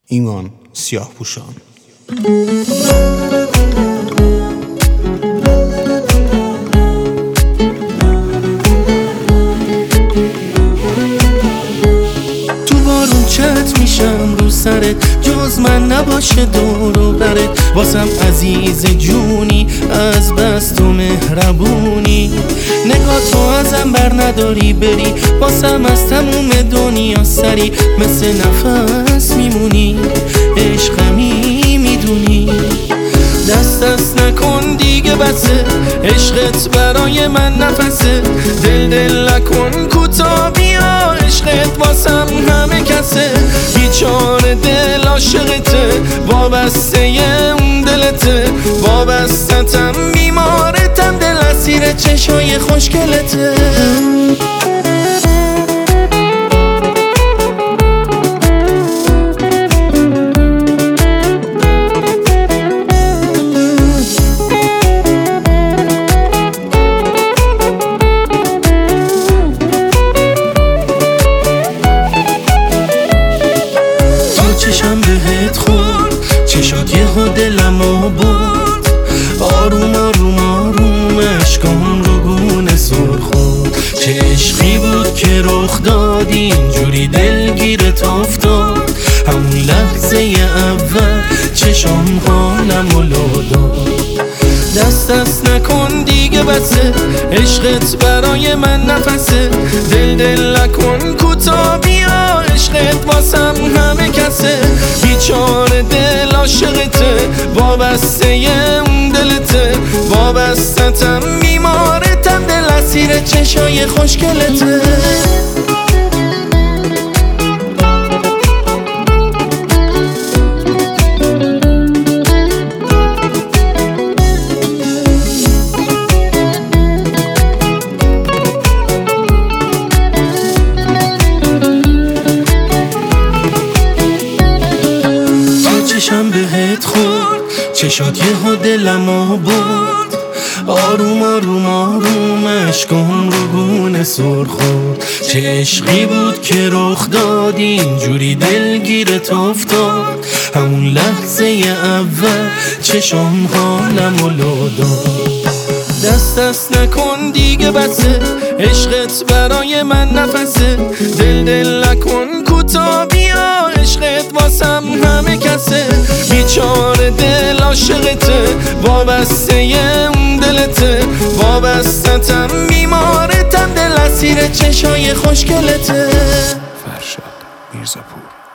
ایمان سیاه‌پوشان. تو بارون چت میشم رو سرت، جز من نباشه دور و برت. واسم عزیز جونی، از بس تو مهربونی. نگاه تو ازم بر نداری بری، واسم از تموم دنیا سری. مثل نفس میمونی، عشقمی میدونی. دست نکن دیگه بسه، عشقت برای من نفسه. دل نکن کوتا بیا، عشقت واسم همه کسه. بیچاره دل عاشقته، وابسته اون دلته. وابستتم بیمارتم، دل اسیر چشای خوشگلته. چشم بهت خورد، چشات یهو دلمو برد. آروم آروم آروم اشکام رو گونه سر خورد. چه عشقی بود که رخ داد، اینجوری دلگیرت افتاد. همون لحظه اول چشام حالمو لو داد. دست نکن دیگه بسه، عشقت برای من نفسه. دل نکن کوتا بیا، عشقت واسم همه کسه. بیچاره دل عاشقته، وابسته اون دلته. وابستتم بیمارتم، دل اسیر چشای خوشگلته. چشم بهت خورد، چشات یهو دلمو برد. آروم آروم آروم اشکام رو گونه سر خورد. چه عشقی بود که رخ داد، اینجوری دلگیرت افتاد. همون لحظه اول چشام حالمو لو داد. دست نکن دیگه بسه، عشقت برای من نفسه. دل نکن کوتا بیا، عشقت واسم همه کسه. بیچاره دل عاشقته، وابسته اون دلته. وابستتم بیمارتم، دل اسیر چشای خوشگلته. فرشاد میرزاپور.